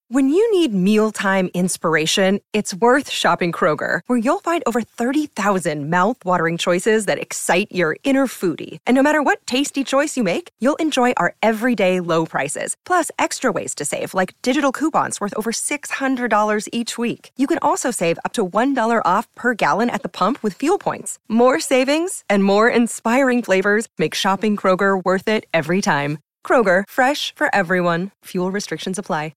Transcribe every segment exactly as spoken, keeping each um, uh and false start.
When you need mealtime inspiration, it's worth shopping Kroger, where you'll find over thirty thousand mouth-watering choices that excite your inner foodie. And no matter what tasty choice you make, you'll enjoy our everyday low prices, plus extra ways to save, like digital coupons worth over six hundred dollars each week. You can also save up to one dollar off per gallon at the pump with fuel points. More savings and more inspiring flavors make shopping Kroger worth it every time. Kroger, fresh for everyone. Fuel restrictions apply.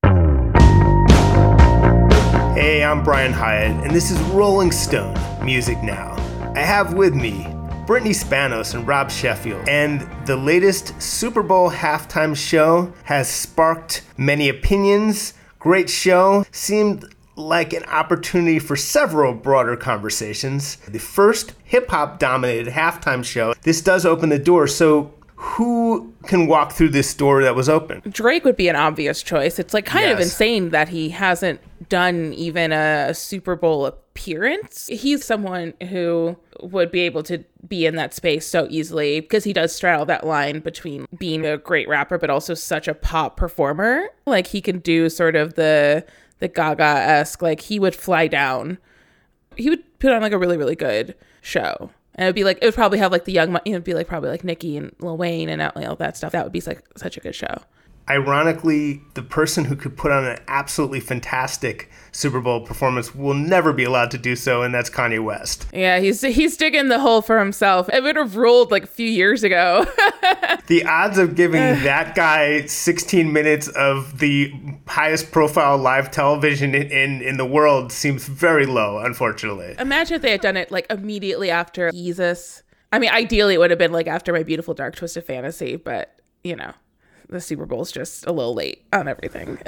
Hey, I'm Brian Hyatt, and this is Rolling Stone Music Now. I have with me Brittany Spanos and Rob Sheffield, and the latest Super Bowl halftime show has sparked many opinions. Great show. Seemed like an opportunity for several broader conversations. The first hip-hop dominated halftime show. This does open the door, so who can walk through this door that was open? Drake would be an obvious choice. It's like kind yes. of insane that he hasn't done even a Super Bowl appearance. He's someone who would be able to be in that space so easily because he does straddle that line between being a great rapper but also such a pop performer. Like he can do sort of the the Gaga-esque, like he would fly down. He would put on like a really, really good show. And it would be like, it would probably have like the young, it would be like probably like Nicki and Lil Wayne and all that stuff. That would be like such a good show. Ironically, the person who could put on an absolutely fantastic Super Bowl performance will never be allowed to do so, and that's Kanye West. Yeah, he's he's digging the hole for himself. It would have ruled like a few years ago. The odds of giving that guy sixteen minutes of the highest profile live television in, in, in the world seems very low, unfortunately. Imagine if they had done it like immediately after Jesus. I mean, ideally it would have been like after My Beautiful Dark Twisted Fantasy, but you know. The Super Bowl's just a little late on everything.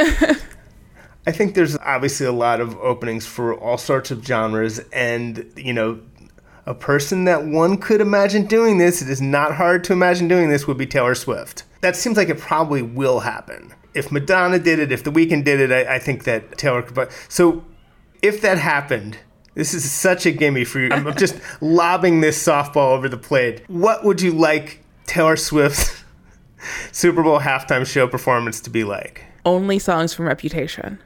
I think there's obviously a lot of openings for all sorts of genres. And, you know, a person that one could imagine doing this, it is not hard to imagine doing this, would be Taylor Swift. That seems like it probably will happen. If Madonna did it, if The Weeknd did it, I, I think that Taylor could. So if that happened, this is such a gimme for you. I'm just lobbing this softball over the plate. What would you like Taylor Swift's Super Bowl halftime show performance to be like? Only songs from Reputation.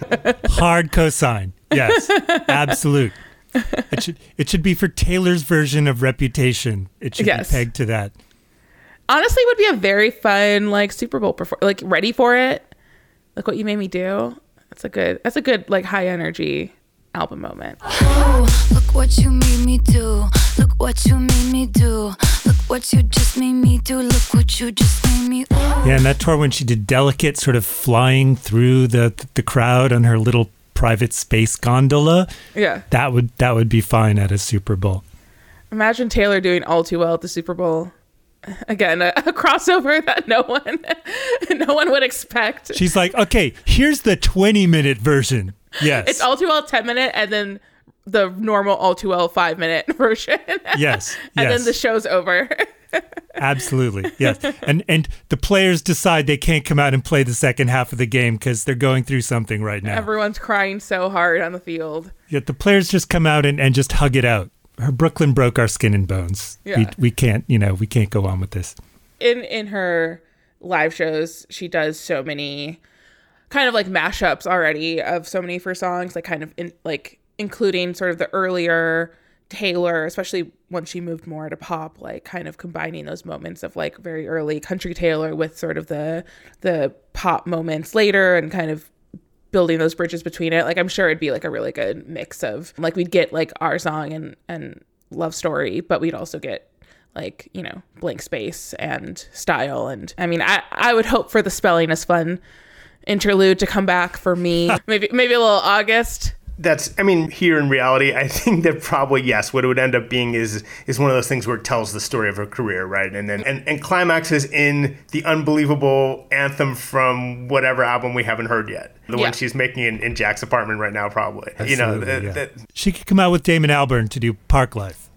Hard cosign. Yes, absolute. It should it should be for Taylor's version of Reputation. It should yes. be pegged to that. Honestly, it would be a very fun like Super Bowl performance. Like Ready for It. Like What You Made Me Do. That's a good. That's a good like high energy album moment. Oh, look what you made me do. Look what you made me do. Look what you just made me do. Look what you just made me. Oh. Yeah, and that tour when she did Delicate, sort of flying through the the crowd on her little private space gondola. Yeah, that would that would be fine at a Super Bowl. Imagine Taylor doing All Too Well at the Super Bowl. Again, a, a crossover that no one no one would expect. She's like, okay, here's the twenty minute version. Yes, it's All Too Well ten minute, and then the normal All Too Well five minute version. Yes, and yes. then the show's over. Absolutely, yes. And and the players decide they can't come out and play the second half of the game because they're going through something right now. Everyone's crying so hard on the field. Yet the players just come out and, and just hug it out. Her Brooklyn broke our skin and bones. Yeah. We we can't, you know, we can't go on with this. In in her live shows, she does so many kind of like mashups already of so many of her songs, like kind of in, like including sort of the earlier Taylor, especially once she moved more to pop, like kind of combining those moments of like very early country Taylor with sort of the the pop moments later and kind of building those bridges between it. Like I'm sure it'd be like a really good mix of like we'd get like our song and and Love Story, but we'd also get like, you know, Blank Space and Style. And I mean, I I would hope for the Spelling is Fun interlude to come back for me. maybe maybe a little August. That's, I mean, here in reality, I think that probably, yes, what it would end up being is is one of those things where it tells the story of her career, right? And then and, and climaxes in the unbelievable anthem from whatever album we haven't heard yet. The yeah. one she's making in, in Jack's apartment right now, probably. Absolutely, you know, th- yeah. th- she could come out with Damon Albarn to do Park Life.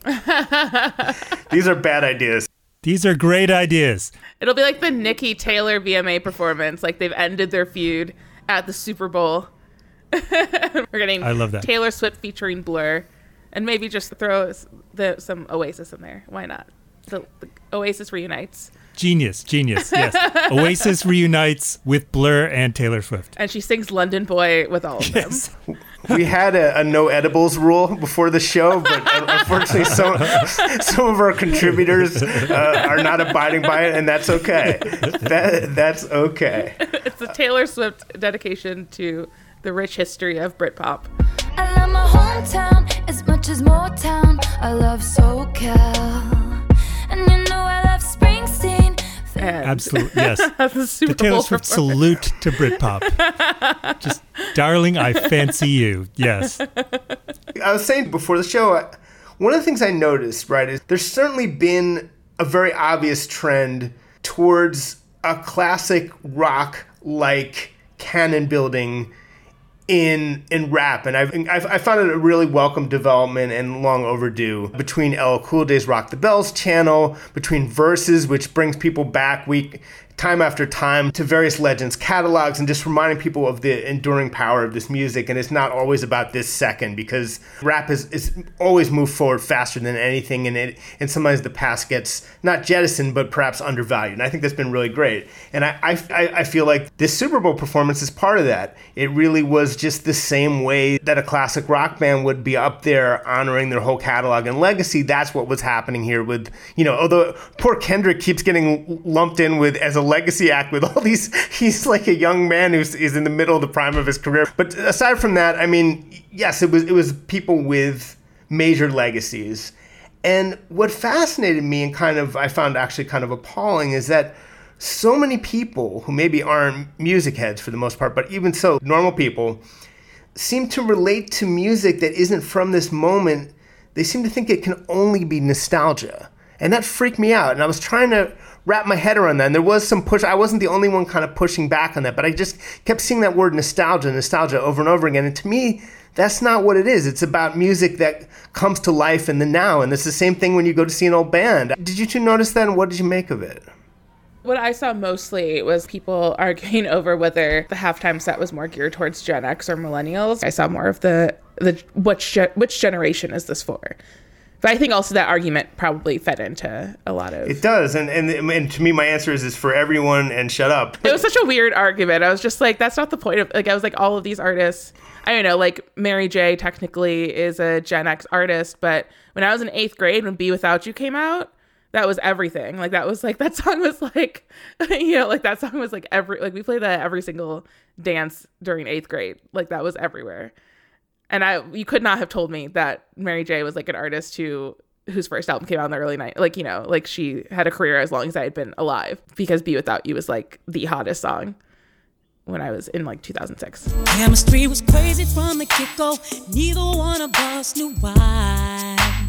These are bad ideas. These are great ideas. It'll be like the Nicki Taylor V M A performance. Like they've ended their feud at the Super Bowl. We're getting I love that. Taylor Swift featuring Blur, and maybe just throw the, some Oasis in there. Why not? The, the Oasis reunites. Genius, genius, yes. Oasis reunites with Blur and Taylor Swift. And she sings London Boy with all of yes. them. We had a, a no edibles rule before the show, but unfortunately some, some of our contributors uh, are not abiding by it, and that's okay. That, that's okay. It's a Taylor Swift dedication to the rich history of Britpop. I love my hometown as much as Motown. I love SoCal. And you know I love Springsteen. And absolutely, yes. the, Super the Taylor Bowl Swift salute to Britpop. Just, darling, I fancy you. Yes. I was saying before the show, one of the things I noticed, right, is there's certainly been a very obvious trend towards a classic rock-like canon building in in rap, and I've, I've I found it a really welcome development and long overdue between L L Cool J's Rock the Bells channel, between Verses, which brings people back week time after time to various legends catalogs and just reminding people of the enduring power of this music. And it's not always about this second, because rap is, is always moved forward faster than anything, and it and sometimes the past gets not jettisoned but perhaps undervalued. And I think that's been really great. And I I, I feel like this Super Bowl performance is part of that. It really was just the same way that a classic rock band would be up there honoring their whole catalog and legacy. That's what was happening here with, you know, although poor Kendrick keeps getting lumped in with as a legacy act with all these, he's like a young man who's is in the middle of the prime of his career. But aside from that, I mean, yes, it was it was people with major legacies. And what fascinated me and kind of I found actually kind of appalling is that so many people who maybe aren't music heads for the most part, but even so, normal people, seem to relate to music that isn't from this moment. They seem to think it can only be nostalgia. And that freaked me out. And I was trying to wrap my head around that. And there was some push. I wasn't the only one kind of pushing back on that, but I just kept seeing that word nostalgia, nostalgia over and over again. And to me, that's not what it is. It's about music that comes to life in the now. And it's the same thing when you go to see an old band. Did you two notice that, and what did you make of it? What I saw mostly was people arguing over whether the halftime set was more geared towards Gen X or millennials. I saw more of the, the which, which generation is this for? But I think also that argument probably fed into a lot of... It does. And, and and to me, my answer is, is for everyone and shut up. It was such a weird argument. I was just like, that's not the point of... Like, I was like, all of these artists... I don't know, like, Mary J. technically is a Gen X artist, but when I was in eighth grade, when Be Without You came out, that was everything. Like, that was like... That song was like... You know, like, that song was like every... Like, we played that every single dance during eighth grade. Like, that was everywhere. And I, you could not have told me that Mary J was like an artist who, whose first album came out in the early nineties. Like, you know, like she had a career as long as I had been alive, because Be Without You was like the hottest song when I was in like two thousand six. Chemistry was crazy from the get-go. Neither one of us knew why.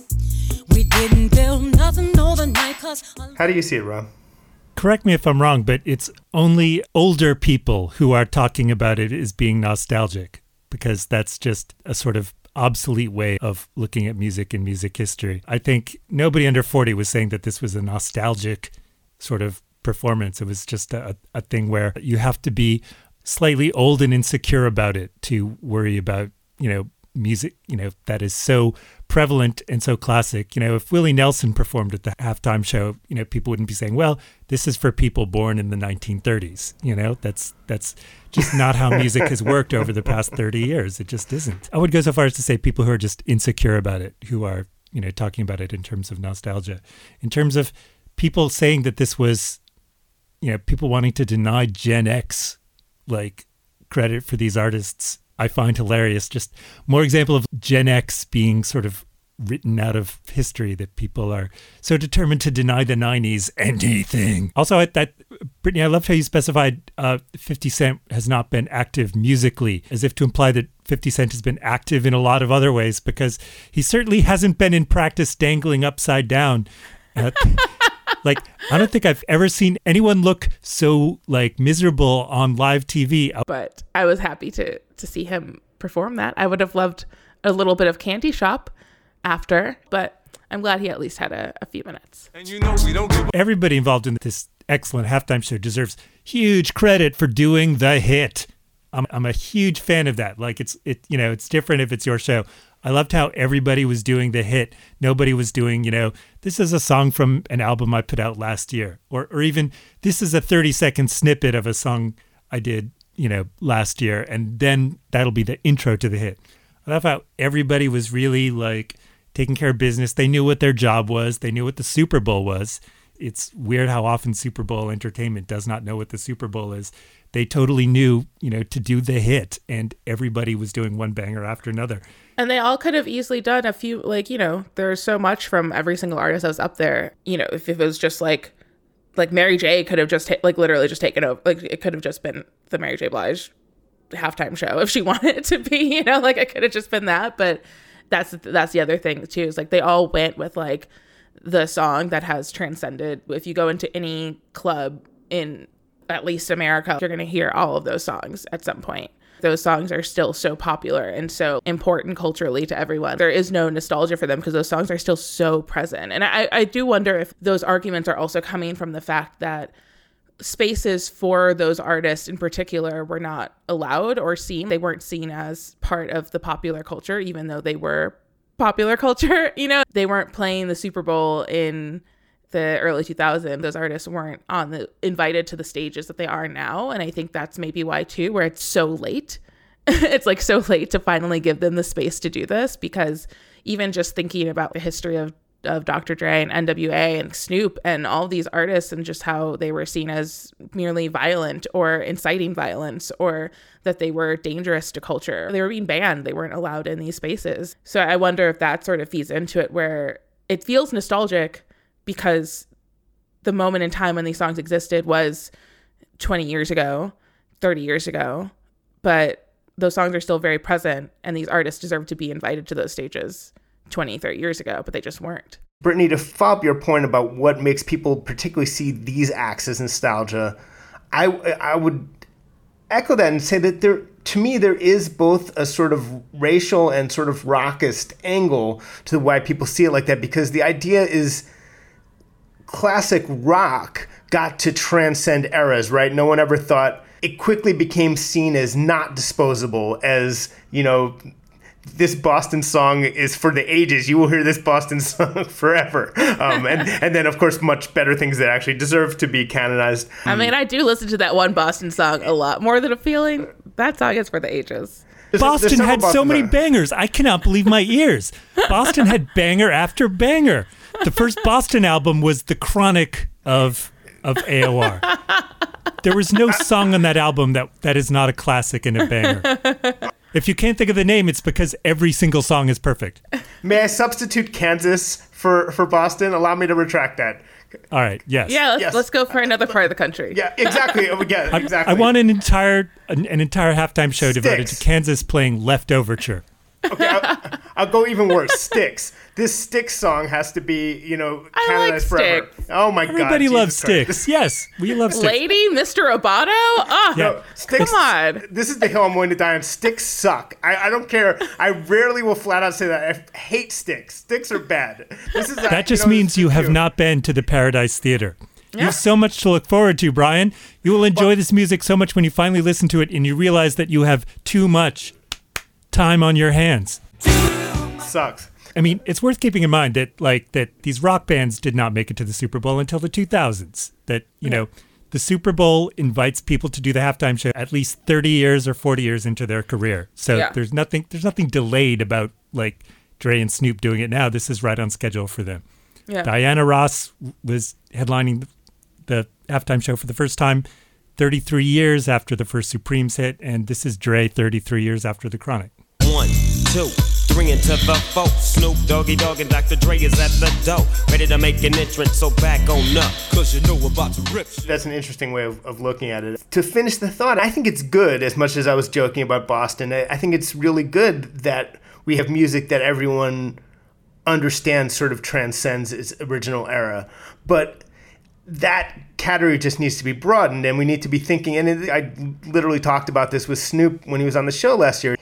We didn't build nothing overnight. Cause How do you see it, Rob? Correct me if I'm wrong, but it's only older people who are talking about it as being nostalgic, because that's just a sort of obsolete way of looking at music and music history. I think nobody under forty was saying that this was a nostalgic sort of performance. It was just a, a thing where you have to be slightly old and insecure about it to worry about, you know, music, you know, that is so prevalent and so classic. You know, if Willie Nelson performed at the halftime show, you know, people wouldn't be saying, well, this is for people born in the nineteen thirties. You know, that's that's just not how music has worked over the past thirty years. It just isn't. I would go so far as to say people who are just insecure about it, who are, you know, talking about it in terms of nostalgia. In terms of people saying that this was, you know, people wanting to deny Gen X, like, credit for these artists, I find hilarious. Just more example of Gen X being sort of written out of history, that people are so determined to deny the nineties anything. Also, at that, Brittany, I loved how you specified uh, fifty Cent has not been active musically, as if to imply that fifty Cent has been active in a lot of other ways, because he certainly hasn't been in practice dangling upside down. Uh, like, I don't think I've ever seen anyone look so, like, miserable on live T V. But I was happy to to see him perform that. I would have loved a little bit of Candy Shop after, but I'm glad he at least had a, a few minutes. And you know we don't give a- Everybody involved in this excellent halftime show deserves huge credit for doing the hit. I'm I'm a huge fan of that. Like it's it you know, it's different if it's your show. I loved how everybody was doing the hit. Nobody was doing, you know, this is a song from an album I put out last year. Or or even this is a thirty second snippet of a song I did, you know, last year. And then that'll be the intro to the hit. I love how everybody was really like taking care of business. They knew what their job was. They knew what the Super Bowl was. It's weird how often Super Bowl entertainment does not know what the Super Bowl is. They totally knew, you know, to do the hit, and everybody was doing one banger after another. And they all could have easily done a few, like, you know, there's so much from every single artist that was up there. You know, if, if it was just like, like Mary J could have just, ta- like, literally just taken over. Like, it could have just been the Mary J. Blige halftime show if she wanted it to be, you know, like, it could have just been that. But that's, that's the other thing, too, is like they all went with, like, the song that has transcended. If you go into any club in at least America, you're going to hear all of those songs at some point. Those songs are still so popular and so important culturally to everyone. There is no nostalgia for them because those songs are still so present. And I, I do wonder if those arguments are also coming from the fact that spaces for those artists in particular were not allowed or seen. They weren't seen as part of the popular culture, even though they were popular culture. You know, they weren't playing the Super Bowl in the early two thousands. Those artists weren't on the invited to the stages that they are now. And I think that's maybe why too, where it's so late. It's like so late to finally give them the space to do this, because even just thinking about the history of, of Doctor Dre and N W A and Snoop and all these artists and just how they were seen as merely violent or inciting violence, or that they were dangerous to culture. They were being banned. They weren't allowed in these spaces. So I wonder if that sort of feeds into it, where it feels nostalgic because the moment in time when these songs existed was twenty years ago, thirty years ago, but those songs are still very present, and these artists deserve to be invited to those stages twenty, thirty years ago, but they just weren't. Brittany, to follow up your point about what makes people particularly see these acts as nostalgia, I, I would echo that and say that there, to me, there is both a sort of racial and sort of rockist angle to why people see it like that, because the idea is classic rock got to transcend eras, right? No one ever thought it quickly became seen as not disposable, as, you know, this Boston song is for the ages. You will hear this Boston song forever. Um, and, and then, of course, much better things that actually deserve to be canonized. I mean, I do listen to that one Boston song a lot more than A Feeling. That song is for the ages. There's, Boston there's had Boston so many songs. bangers. I cannot believe my ears. Boston had banger after banger. The first Boston album was the Chronic of of A O R. There was no song on that album that, that is not a classic and a banger. If you can't think of the name, it's because every single song is perfect. May I substitute Kansas for, for Boston? Allow me to retract that. All right, yes. Yeah, let's, Yes. let's go for another part of the country. Yeah, exactly. Oh, yeah, I, exactly. I want an entire an, an entire halftime show devoted to Styx. Kansas playing Leftoverture. Okay, I'll, I'll go even worse. Styx. This Styx song has to be, you know, I canonized like forever. Styx. Oh my God. Everybody Jesus loves Christ. Styx. Yes, we love Styx. Lady, Mister Roboto? Oh, Yeah. Styx, come on. This is the hill I'm willing to die on. Sticks suck. I, I don't care. I rarely will flat out say that. I hate sticks. Sticks are bad. This is That just you know, means this you is have cute. not been to the Paradise Theater. You Yeah. have so much to look forward to, Brian. You will enjoy this music so much when you finally listen to it and you realize that you have too much time on your hands. Sucks. I mean, it's worth keeping in mind that like that these rock bands did not make it to the Super Bowl until the two thousands. That, you know, the Super Bowl invites people to do the halftime show at least thirty years or forty years into their career. So Yeah. there's nothing there's nothing delayed about like Dre and Snoop doing it now. This is right on schedule for them. Yeah. Diana Ross was headlining the halftime show for the first time thirty-three years after the first Supremes hit, and this is Dre thirty-three years after the Chronic. One, two, three into the four. Snoop Doggy Dogg and Doctor Dre is at the door, ready to make an entrance, so back on up, cause you know we're about to rip shit. That's an interesting way of, of looking at it. To finish the thought, I think it's good, as much as I was joking about Boston, I, I think it's really good that we have music that everyone understands sort of transcends its original era. But that category just needs to be broadened, and we need to be thinking, and it, I literally talked about this with Snoop when he was on the show last year.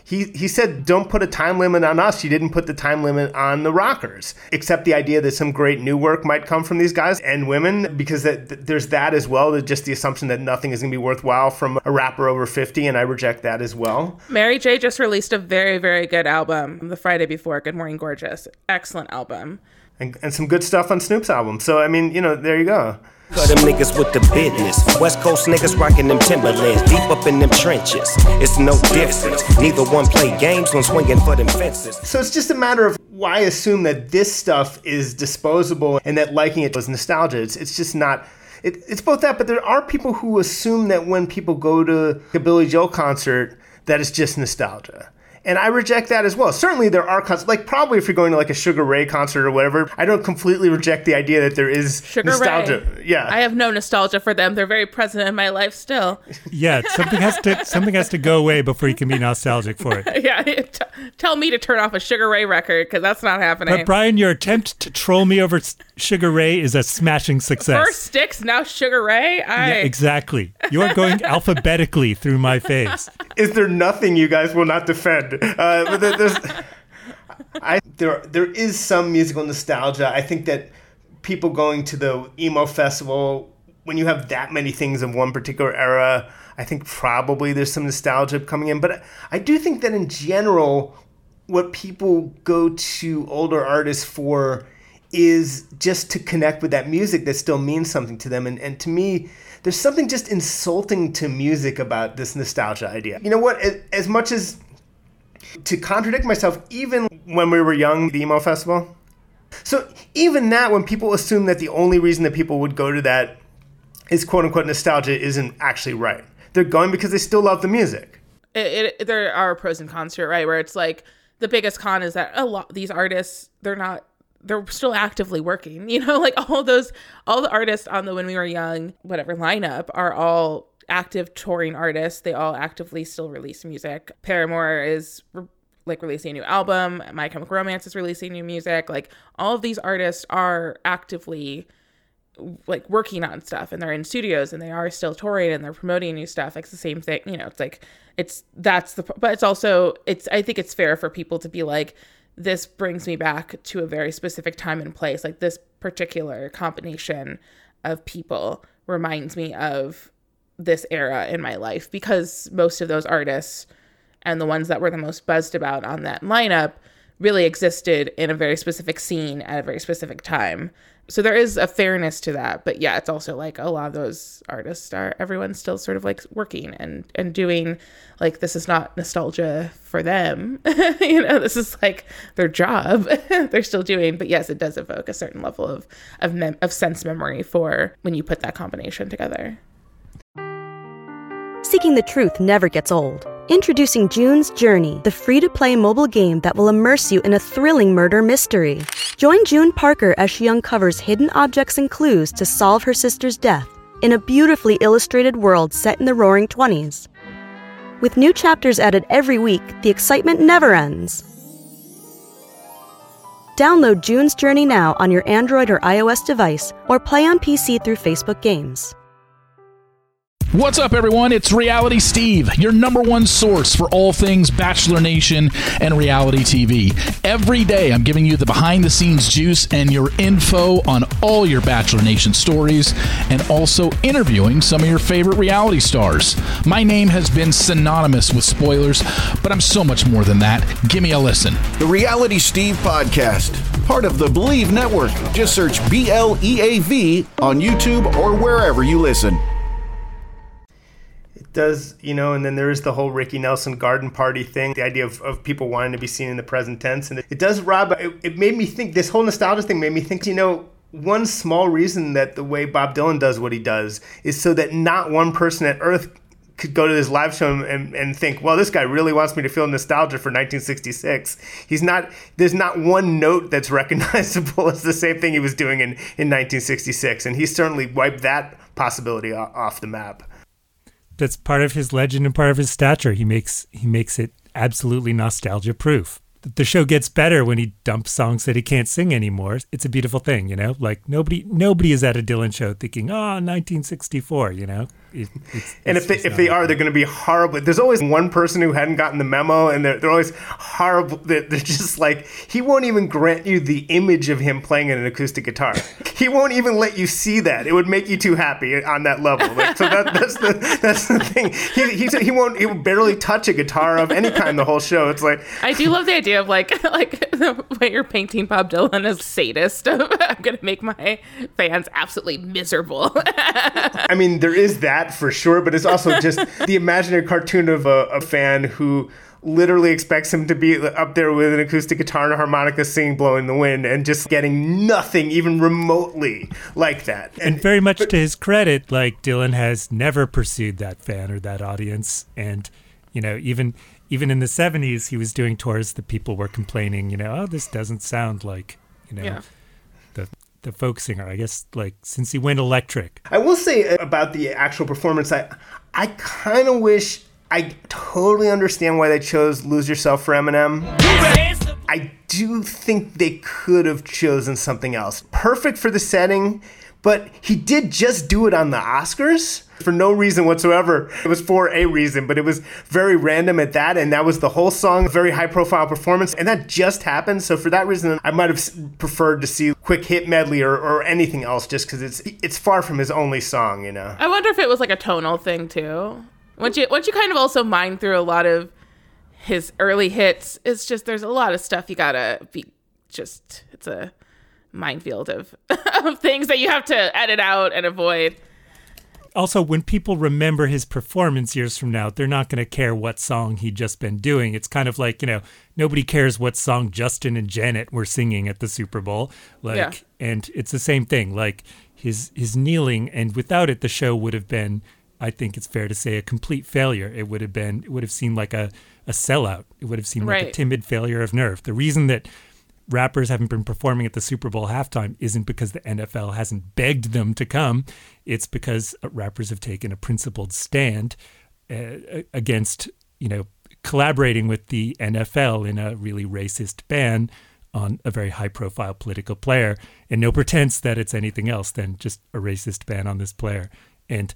He he said, don't put a time limit on us. You didn't put the time limit on the rockers. Except the idea that some great new work might come from these guys and women, because that, there's that as well, just the assumption that nothing is going to be worthwhile from a rapper over fifty, and I reject that as well. Mary J. just released a very, very good album the Friday before, Good Morning Gorgeous. Excellent album. And, and some good stuff on Snoop's album. So, I mean, you know, there you go. Cut them niggas with the business. West Coast niggas rocking them Timberlands. Deep up in them trenches. It's no difference. Neither one play games when swinging for them fences. So it's just a matter of why assume that this stuff is disposable and that liking it was nostalgia. It's, it's just not. It, it's both that, but there are people who assume that when people go to a Billy Joel concert, that it's just nostalgia. And I reject that as well. Certainly there are concerts, like probably if you're going to like a Sugar Ray concert or whatever, I don't completely reject the idea that there is Sugar nostalgia. Ray. Yeah. I have no nostalgia for them. They're very present in my life still. Yeah, something has to something has to go away before you can be nostalgic for it. Yeah, t- tell me to turn off a Sugar Ray record, because that's not happening. But Brian, your attempt to troll me over Sugar Ray is a smashing success. First Styx, now Sugar Ray? I... Yeah, exactly. You are going alphabetically through my face. Is there nothing you guys will not defend? Uh, but there, there's, I, there, there is some musical nostalgia. I think that people going to the emo festival, when you have that many things of one particular era, I think probably there's some nostalgia coming in. But I do think that in general, what people go to older artists for is just to connect with that music that still means something to them. And, and to me, there's something just insulting to music about this nostalgia idea. You know what? As, as much as, to contradict myself, even when we were young, the emo festival. So even that, when people assume that the only reason that people would go to that is quote unquote nostalgia, isn't actually right. They're going because they still love the music. It, it, there are pros and cons to it, right? Where it's like the biggest con is that a lot these artists, they're not, they're still actively working. You know, like all those, all the artists on the When We Were Young, whatever lineup, are all active touring artists. They all actively still release music. Paramore is re- like releasing a new album. My Chemical Romance is releasing new music. Like all of these artists are actively like working on stuff, and they're in studios, and they are still touring, and they're promoting new stuff. Like, it's the same thing, you know, it's like, it's, that's the, but it's also, it's, I think it's fair for people to be like, this brings me back to a very specific time and place. Like, this particular combination of people reminds me of this era in my life, because most of those artists and the ones that were the most buzzed about on that lineup really existed in a very specific scene at a very specific time. So there is a fairness to that. But yeah, it's also like a lot of those artists are, everyone's still sort of like working and, and doing, like, this is not nostalgia for them. You know, this is like their job. They're still doing, but yes, it does evoke a certain level of, of, mem- of sense memory for when you put that combination together. Seeking the truth never gets old. Introducing June's Journey, the free-to-play mobile game that will immerse you in a thrilling murder mystery. Join June Parker as she uncovers hidden objects and clues to solve her sister's death in a beautifully illustrated world set in the Roaring Twenties. With new chapters added every week, the excitement never ends. Download June's Journey now on your Android or iOS device, or play on P C through Facebook Games. What's up, everyone? It's Reality Steve, your number one source for all things Bachelor Nation and reality T V. Every day, I'm giving you the behind-the-scenes juice and your info on all your Bachelor Nation stories, and also interviewing some of your favorite reality stars. My name has been synonymous with spoilers, but I'm so much more than that. Give me a listen. The Reality Steve Podcast, part of the Believe Network. Just search B L E A V on YouTube or wherever you listen. Does, you know, and then there is the whole Ricky Nelson garden party thing, the idea of, of people wanting to be seen in the present tense. And it, it does, Rob, it, it made me think, this whole nostalgia thing made me think, you know, one small reason that the way Bob Dylan does what he does is so that not one person at Earth could go to this live show and, and think, well, this guy really wants me to feel nostalgia for nineteen sixty-six. He's not, there's not one note that's recognizable as the same thing he was doing in, in nineteen sixty-six. And he certainly wiped that possibility off the map. That's part of his legend and part of his stature. He makes he makes it absolutely nostalgia proof. The show gets better when he dumps songs that he can't sing anymore. It's a beautiful thing, you know? Like nobody nobody is at a Dylan show thinking, oh, nineteen sixty-four, you know? it, it's, and it's if they if they are, they're going to be horrible. There's always one person who hadn't gotten the memo, and they're they're always horrible. They're, they're just like, he won't even grant you the image of him playing an acoustic guitar. He won't even let you see that. It would make you too happy on that level. Like, so that, that's the that's the thing. He he he won't he will barely touch a guitar of any kind the whole show. It's like, I do love the idea of like like the way you're painting Bob Dylan as sadist. I'm gonna make my fans absolutely miserable. I mean, there is that for sure, but it's also just the imaginary cartoon of a, a fan who literally expects him to be up there with an acoustic guitar and a harmonica singing Blowing in the Wind and just getting nothing even remotely like that. And, and very much but, to his credit, like, Dylan has never pursued that fan or that audience. And, you know, even even in the seventies, he was doing tours that people were complaining, you know, oh, this doesn't sound like, you know, yeah. the the folk singer. I guess, like, since he went electric. I will say about the actual performance, I I kind of wish, I totally understand why they chose Lose Yourself for Eminem. I do think they could have chosen something else. Perfect for the setting, but he did just do it on the Oscars for no reason whatsoever. It was for a reason, but it was very random at that, and that was the whole song, a very high-profile performance, and that just happened. So for that reason, I might have preferred to see Quick Hit Medley or, or anything else, just because it's it's far from his only song, you know? I wonder if it was like a tonal thing, too. Once you, once you kind of also mine through a lot of his early hits, it's just, there's a lot of stuff you gotta be, just, it's a minefield of, of things that you have to edit out and avoid. Also, when people remember his performance years from now, they're not going to care what song he'd just been doing. It's kind of like, you know, nobody cares what song Justin and Janet were singing at the Super Bowl. Like, yeah. And it's the same thing, like his his kneeling, and without it, the show would have been, I think it's fair to say, a complete failure. It would have been, it would have seemed like a, a sellout. It would have seemed right. like a timid failure of nerve. The reason that rappers haven't been performing at the Super Bowl halftime isn't because the N F L hasn't begged them to come. It's because rappers have taken a principled stand uh, against, you know, collaborating with the N F L in a really racist ban on a very high-profile political player, and no pretense that it's anything else than just a racist ban on this player. And,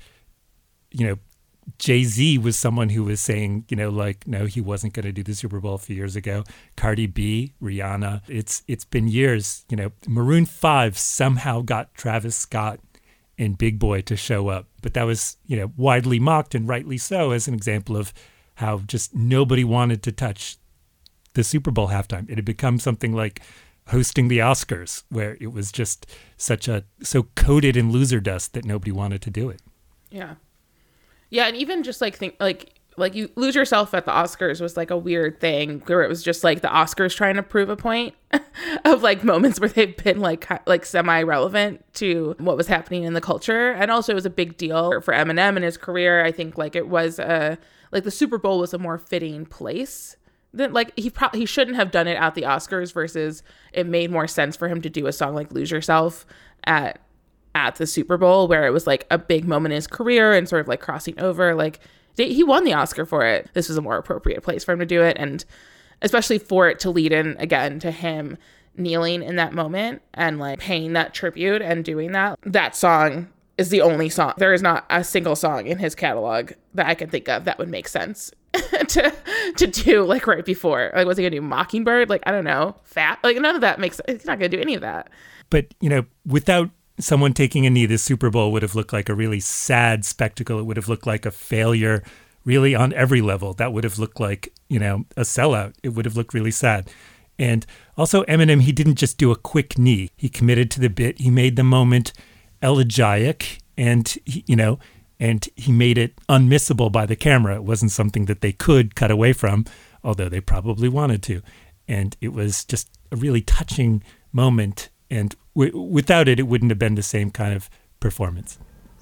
you know, Jay-Z was someone who was saying, you know, like, no, he wasn't going to do the Super Bowl a few years ago. Cardi B, Rihanna, it's it's been years. You know, Maroon five somehow got Travis Scott and Big Boy to show up. But that was, you know, widely mocked, and rightly so, as an example of how just nobody wanted to touch the Super Bowl halftime. It had become something like hosting the Oscars, where it was just such a, so coated in loser dust that nobody wanted to do it. Yeah. Yeah, and even just like think like like you Lose Yourself at the Oscars was like a weird thing where it was just like the Oscars trying to prove a point of like moments where they've been like like semi-relevant to what was happening in the culture. And also it was a big deal for Eminem in his career. I think like it was a like the Super Bowl was a more fitting place. Then like he probably he shouldn't have done it at the Oscars, versus it made more sense for him to do a song like Lose Yourself at at the Super Bowl, where it was like a big moment in his career and sort of like crossing over. Like they, he won the Oscar for it. This was a more appropriate place for him to do it. And especially for it to lead in again to him kneeling in that moment and like paying that tribute and doing that. That song is the only song. There is not a single song in his catalog that I can think of that would make sense to to do like right before. Like, was he gonna do Mockingbird? Like, I don't know. Fat? Like, none of that makes sense. He's not gonna do any of that. But, you know, without someone taking a knee, the Super Bowl would have looked like a really sad spectacle. It would have looked like a failure, really, on every level. That would have looked like, you know, a sellout. It would have looked really sad. And also Eminem, he didn't just do a quick knee. He committed to the bit. He made the moment elegiac, and, he, you know, and he made it unmissable by the camera. It wasn't something that they could cut away from, although they probably wanted to. And it was just a really touching moment. And w- without it, it wouldn't have been the same kind of performance.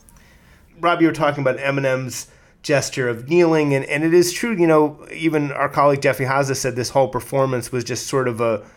Rob, you were talking about Eminem's gesture of kneeling, and, and it is true, you know, even our colleague Jeffrey Haza said this whole performance was just sort of a,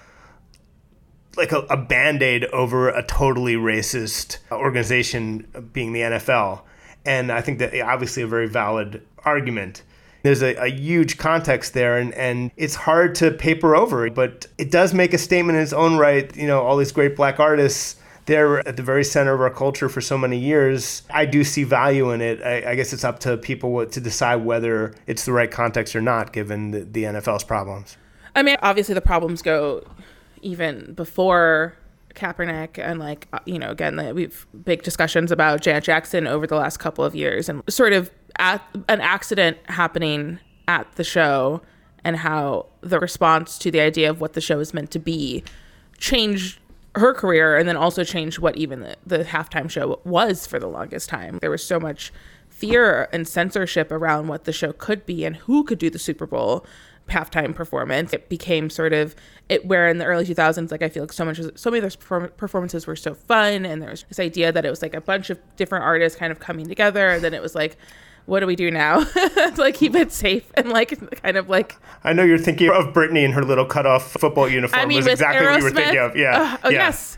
like a, a Band-Aid over a totally racist organization being the N F L. And I think that obviously a very valid argument. There's a, a huge context there, and, and it's hard to paper over, but it does make a statement in its own right. You know, all these great black artists they're at the very center of our culture for so many years. I do see value in it. I, I guess it's up to people to decide whether it's the right context or not, given the, the N F L's problems. I mean, obviously the problems go even before Kaepernick, and like, you know, again, we've big discussions about Janet Jackson over the last couple of years, and sort of at an accident happening at the show and how the response to the idea of what the show is meant to be changed her career, and then also changed what even the, the halftime show was for the longest time. There was so much fear and censorship around what the show could be and who could do the Super Bowl halftime performance. It became sort of it where in the early two thousands, like I feel like so much, so many of those perform- performances were so fun, and there was this idea that it was like a bunch of different artists kind of coming together, and then it was like, what do we do now to like keep it safe and like kind of like. I know you're thinking of Britney in her little cutoff football uniform. I mean, was with exactly Aerosmith, what you were thinking of. Yeah. Uh, oh yeah. yes.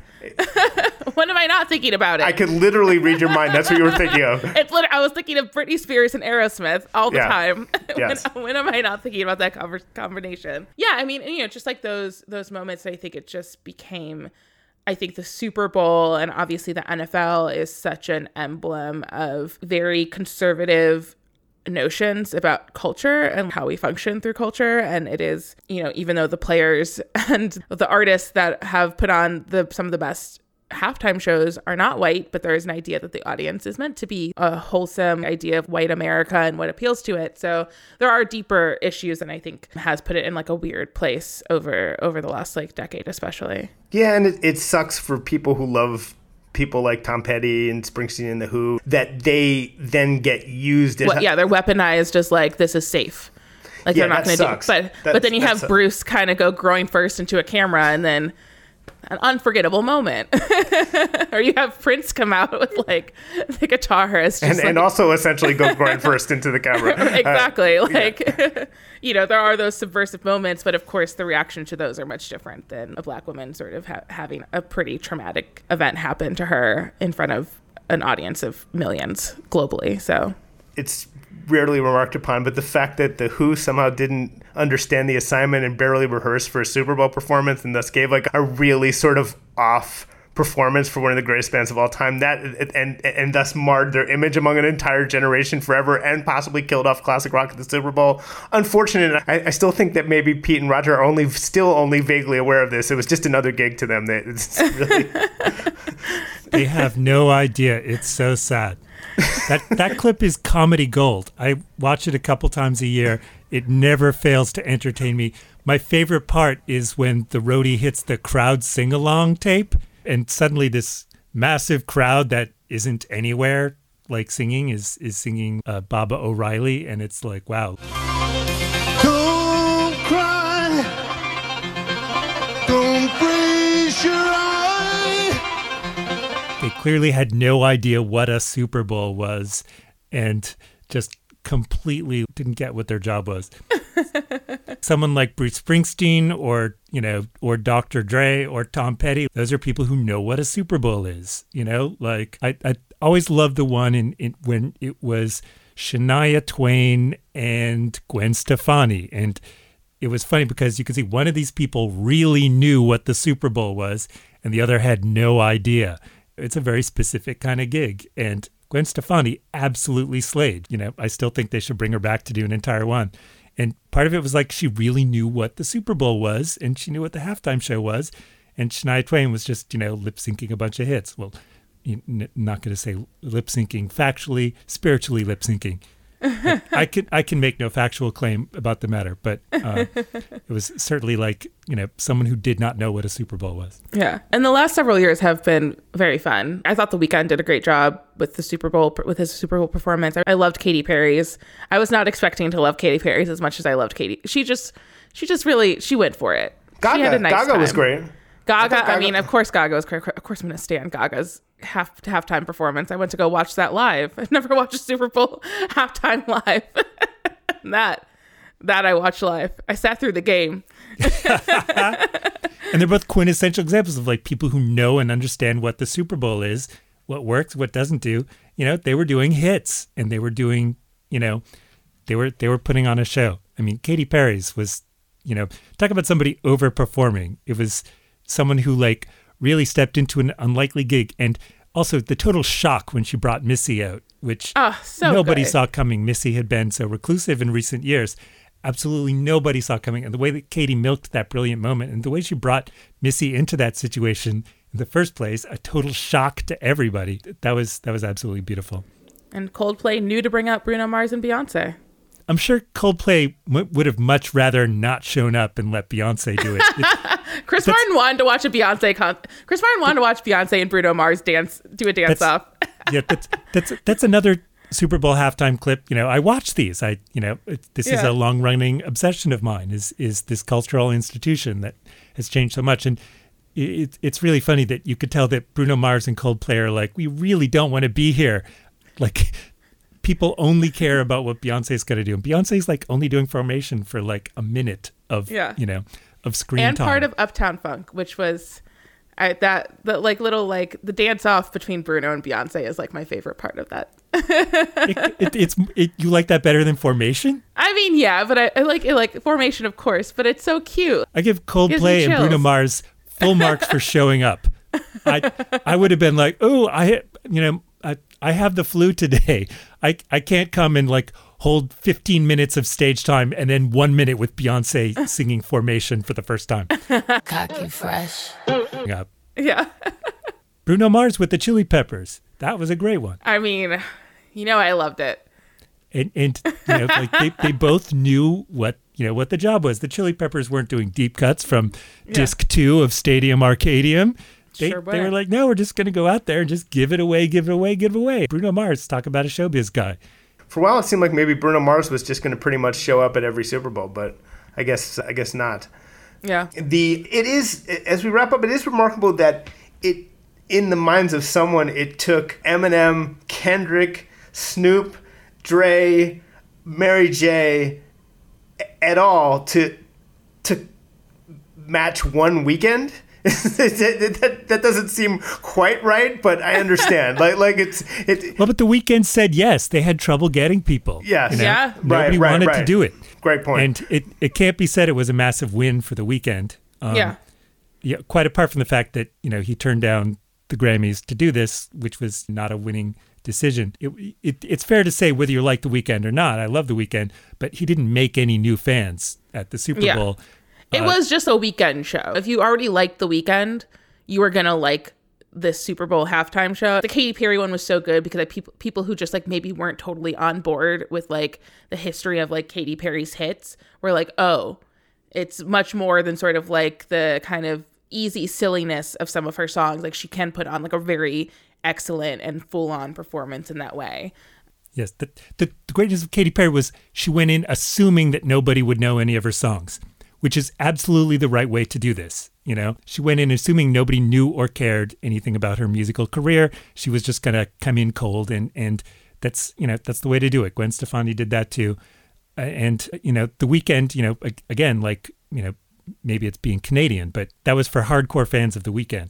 When am I not thinking about it? I could literally read your mind. That's what you were thinking of. It's lit- I was thinking of Britney Spears and Aerosmith all the yeah. time. Yes. when, when am I not thinking about that conver- combination? Yeah, I mean, you know, just like those those moments, I think it just became, I think the Super Bowl and obviously the N F L is such an emblem of very conservative notions about culture and how we function through culture. And it is, you know, even though the players and the artists that have put on the some of the best halftime shows are not white, but there is an idea that the audience is meant to be a wholesome idea of white America and what appeals to it. So there are deeper issues, and I think has put it in like a weird place over over the last like decade, especially. Yeah, and it, it sucks for people who love people like Tom Petty and Springsteen and The Who, that they then get used as... Well, yeah, they're weaponized as like, this is safe. Like yeah, they're not going to do it. But, that, but then you have sucks. Bruce kind of go groin first into a camera, and then an unforgettable moment. Or you have Prince come out with like the guitar as just and, like, and also essentially go groin first into the camera. Exactly. Uh, like, yeah. You know, there are those subversive moments, but of course the reaction to those are much different than a Black woman sort of ha- having a pretty traumatic event happen to her in front of an audience of millions globally. So it's rarely remarked upon, but the fact that The Who somehow didn't understand the assignment and barely rehearsed for a Super Bowl performance, and thus gave like a really sort of off performance for one of the greatest bands of all time, that and and thus marred their image among an entire generation forever, and possibly killed off classic rock at the Super Bowl. Unfortunate. I, I still think that maybe Pete and Roger are only still only vaguely aware of this. It was just another gig to them. That it's really they have no idea. It's so sad. That that clip is comedy gold. I watch it a couple times a year. It never fails to entertain me. My favorite part is when the roadie hits the crowd sing-along tape, and suddenly this massive crowd that isn't anywhere like singing is is singing uh, Baba O'Reilly, and it's like, wow. Don't cry, don't freeze your eye. They clearly had no idea what a Super Bowl was, and just completely didn't get what their job was. Someone like Bruce Springsteen or, you know, or Doctor Dre or Tom Petty, those are people who know what a Super Bowl is. You know, like I, I always loved the one in, in when it was Shania Twain and Gwen Stefani. And it was funny because you could see one of these people really knew what the Super Bowl was and the other had no idea. It's a very specific kind of gig. And Gwen Stefani absolutely slayed. You know, I still think they should bring her back to do an entire one. And part of it was like she really knew what the Super Bowl was, and she knew what the halftime show was. And Shania Twain was just, you know, lip syncing a bunch of hits. Well, you're not going to say lip syncing factually, spiritually lip syncing. I can I can make no factual claim about the matter, but uh, it was certainly like, you know, someone who did not know what a Super Bowl was. Yeah. And the last several years have been very fun. I thought The Weeknd did a great job with the Super Bowl, with his Super Bowl performance. I loved Katy Perry's. I was not expecting to love Katy Perry's as much as I loved Katy. She just, she just really, she went for it. Gaga, she had a nice Gaga time. was great. Gaga, I, Gaga, I mean, of course Gaga was great. Of course I'm going to stand Gaga's half halftime performance. I went to go watch that live. I've never watched a Super Bowl halftime live. that, that I watched live. I sat through the game. And they're both quintessential examples of like people who know and understand what the Super Bowl is, what works, what doesn't do. You know, they were doing hits and they were doing, you know, they were they were putting on a show. I mean, Katy Perry's was, you know, talk about somebody overperforming. It was someone who like really stepped into an unlikely gig. And also the total shock when she brought Missy out, which oh, so nobody good. saw coming. Missy had been so reclusive in recent years. Absolutely nobody saw coming. And the way that Katie milked that brilliant moment and the way she brought Missy into that situation in the first place, a total shock to everybody. That was that was absolutely beautiful. And Coldplay knew to bring out Bruno Mars and Beyonce. I'm sure Coldplay w- would have much rather not shown up and let Beyonce do it. it Chris Martin wanted to watch a Beyonce con- Chris Martin wanted to watch Beyonce and Bruno Mars dance, do a dance off. yeah, that's that's that's another Super Bowl halftime clip. You know, I watch these. I, you know, it, this yeah. is a long running obsession of mine. Is is this cultural institution that has changed so much, and it, it's really funny that you could tell that Bruno Mars and Coldplay are like, we really don't want to be here, like. People only care about what Beyonce's going to do. And Beyonce's like only doing Formation for like a minute of, yeah. you know, of screen and time. And part of Uptown Funk, which was I, that, the like little, like the dance off between Bruno and Beyonce is like my favorite part of that. it, it, it's, it, you like that better than Formation? I mean, yeah, but I, I like it, like Formation, of course, but it's so cute. I give Coldplay and Bruno Mars full marks for showing up. I, I would have been like, oh, I, you know, I, I have the flu today. I, I can't come and like hold fifteen minutes of stage time and then one minute with Beyonce singing Formation for the first time. Cocky fresh. Yeah. Yeah. Bruno Mars with the Chili Peppers. That was a great one. I mean, you know, I loved it. And, and you know, like they, they both knew what, you know, what the job was. The Chili Peppers weren't doing deep cuts from yeah. disc two of Stadium Arcadium. They, sure they were like, no, we're just going to go out there and just give it away, give it away, give it away. Bruno Mars, talk about a showbiz guy. For a while, it seemed like maybe Bruno Mars was just going to pretty much show up at every Super Bowl, but I guess I guess not. Yeah. The it is as we wrap up, it is remarkable that it in the minds of someone it took Eminem, Kendrick, Snoop, Dre, Mary J, et al. to to match one weekend. that, that, that doesn't seem quite right, but I understand. like, like it's it. Well, but the Weeknd said yes. They had trouble getting people. Yes, you know? yeah, Nobody right, right, wanted right. to do it. Great point. And it, it can't be said it was a massive win for the Weeknd. Um, yeah, yeah. Quite apart from the fact that you know he turned down the Grammys to do this, which was not a winning decision. It, it it's fair to say whether you like the Weeknd or not. I love the Weeknd, but he didn't make any new fans at the Super yeah. Bowl. It uh, was just a weekend show. If you already liked the Weeknd, you were gonna like this Super Bowl halftime show. The Katy Perry one was so good because like, people people who just like maybe weren't totally on board with like the history of like Katy Perry's hits were like, oh, it's much more than sort of like the kind of easy silliness of some of her songs. Like she can put on like a very excellent and full on performance in that way. Yes, the, the the greatness of Katy Perry was she went in assuming that nobody would know any of her songs, which is absolutely the right way to do this. You know, she went in assuming nobody knew or cared anything about her musical career. She was just going to come in cold, and and that's, you know, that's the way to do it. Gwen Stefani did that too. Uh, and, you know, the Weeknd, you know, again, like, you know, maybe it's being Canadian, but that was for hardcore fans of the Weeknd.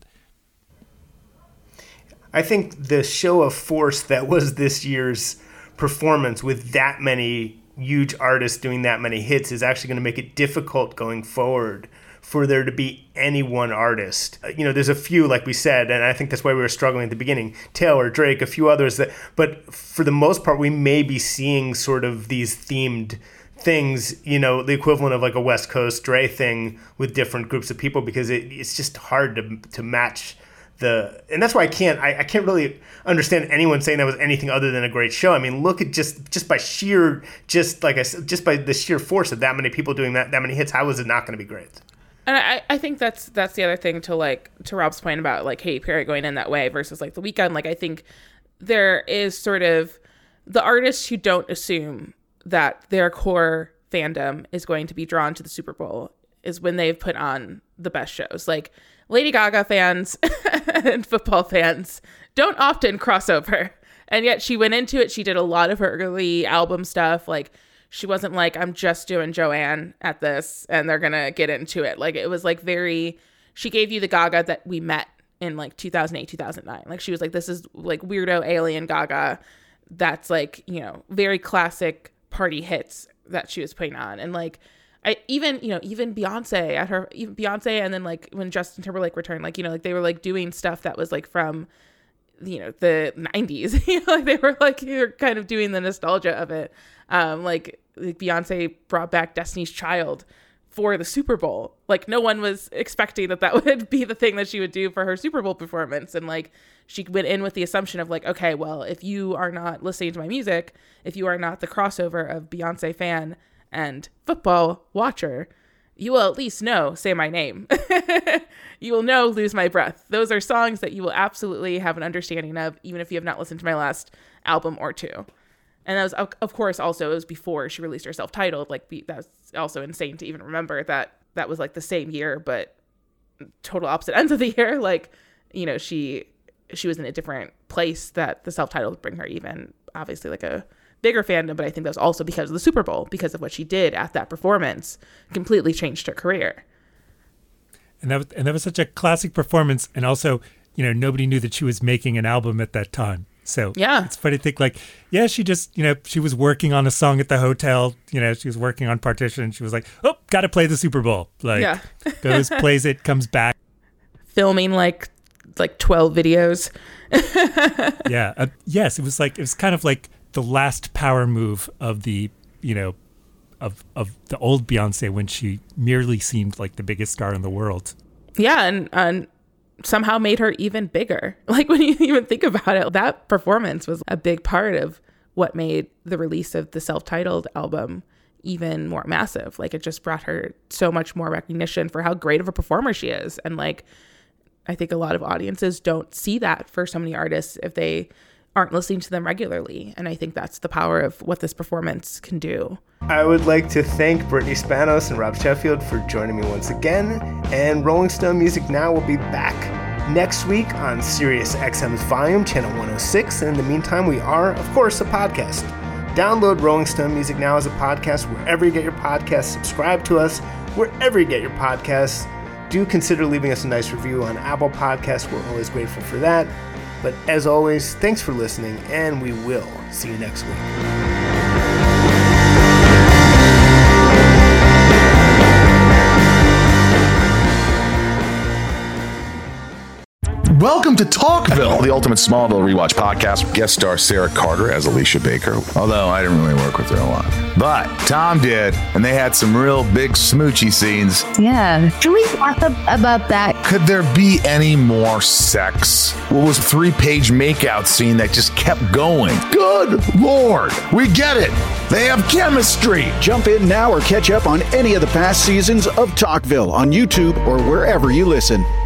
I think the show of force that was this year's performance with that many huge artists doing that many hits is actually going to make it difficult going forward for there to be any one artist. You know, there's a few, like we said, and I think that's why we were struggling at the beginning. Taylor, Drake, a few others that, but for the most part, we may be seeing sort of these themed things, you know, the equivalent of like a West Coast Dre thing with different groups of people, because it, it's just hard to to match the, and that's why I can't, I, I can't really understand anyone saying that was anything other than a great show. I mean, look at just, just by sheer, just like I said, just by the sheer force of that many people doing that, that many hits, how is it not going to be great? And I, I think that's that's the other thing to like to Rob's point about like Katy Perry going in that way versus like the Weeknd. Like I think there is sort of the artists who don't assume that their core fandom is going to be drawn to the Super Bowl is when they've put on the best shows. Like Lady Gaga fans and football fans don't often cross over, and yet she went into it. She did a lot of her early album stuff, like. She wasn't like, I'm just doing Joanne at this and they're going to get into it. Like, it was like very, she gave you the Gaga that we met in like two thousand eight, two thousand nine. Like, she was like, this is like weirdo alien Gaga. That's like, you know, very classic party hits that she was putting on. And like, I even, you know, even Beyonce at her, even Beyonce, and then like when Justin Timberlake returned, like, you know, like they were like doing stuff that was like from, you know, the nineties, you know, like they were like, you're kind of doing the nostalgia of it. Um, like, like Beyonce brought back Destiny's Child for the Super Bowl. Like no one was expecting that that would be the thing that she would do for her Super Bowl performance. And like, she went in with the assumption of like, okay, well, if you are not listening to my music, if you are not the crossover of Beyonce fan and football watcher, you will at least know Say My Name. You will know Lose My Breath. Those are songs that you will absolutely have an understanding of, even if you have not listened to my last album or two. And that was, of course, also it was before she released her self-titled. Like, that's also insane to even remember that that was like the same year, but total opposite ends of the year. Like, you know, she she was in a different place that the self-titled would bring her even, obviously, like a bigger fandom. But I think that was also because of the Super Bowl, because of what she did at that performance, completely changed her career. And that was, and that was such a classic performance. And also, you know, nobody knew that she was making an album at that time. So yeah, it's funny to think like, yeah, she just, you know, she was working on a song at the hotel. You know, she was working on Partition. She was like, oh, got to play the Super Bowl. Like, yeah. goes, plays it, comes back. Filming like like twelve videos. yeah. Uh, yes, it was like, it was kind of like the last power move of the, you know, of of the old Beyonce when she merely seemed like the biggest star in the world. Yeah, and and somehow made her even bigger. Like when you even think about it, that performance was a big part of what made the release of the self-titled album even more massive. Like it just brought her so much more recognition for how great of a performer she is. And like, I think a lot of audiences don't see that for so many artists if they aren't listening to them regularly. And I think that's the power of what this performance can do. I would like to thank Brittany Spanos and Rob Sheffield for joining me once again. And Rolling Stone Music Now will be back next week on Sirius X M's Volume, channel one oh six. And in the meantime, we are, of course, a podcast. Download Rolling Stone Music Now as a podcast wherever you get your podcasts. Subscribe to us wherever you get your podcasts. Do consider leaving us a nice review on Apple Podcasts. We're always grateful for that. But as always, thanks for listening, and we will see you next week. Welcome to Talkville, the ultimate Smallville rewatch podcast. Guest star Sarah Carter as Alicia Baker, although I didn't really work with her a lot. But Tom did, and they had some real big smoochy scenes. Yeah. Can we talk about that? Could there be any more sex? What was a three-page makeout scene that just kept going? Good Lord. We get it. They have chemistry. Jump in now or catch up on any of the past seasons of Talkville on YouTube or wherever you listen.